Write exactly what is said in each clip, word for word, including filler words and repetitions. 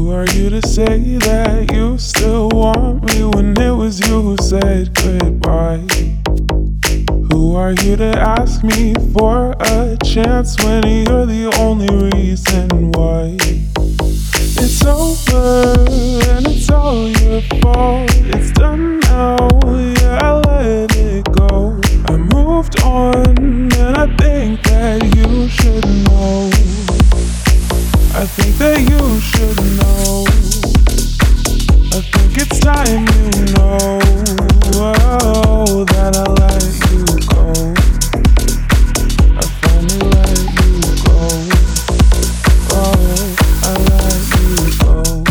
Who are you to say that you still want me when it was you who said goodbye? Who are you to ask me for a chance when you're the only reason why? It's over and it's all your fault. It's done now, yeah, I let it go. I moved on and I think that you should know. I think that you should know. I think it's time you know, oh, that I let you go. I finally let you go. Oh, I let you go.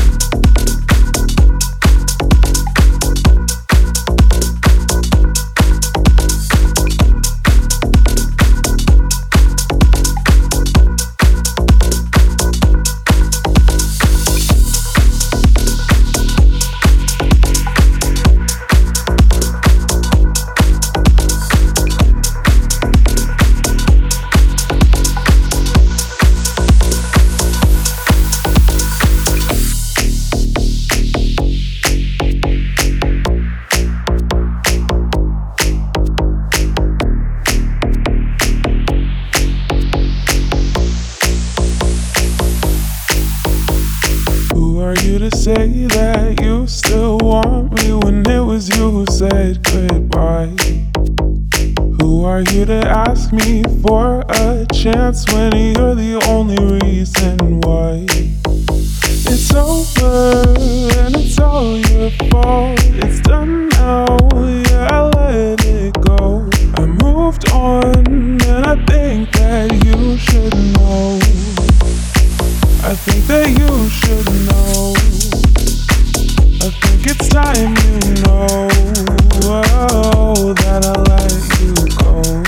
Who are you to say that you still want me when it was you who said goodbye? Who are you to ask me for a chance when you're the only reason why? It's over and it's all your fault. It's done now, yeah, I let it go. I moved on and I think that you should know. I think that you should know. I think it's time you know, oh, that I let you go.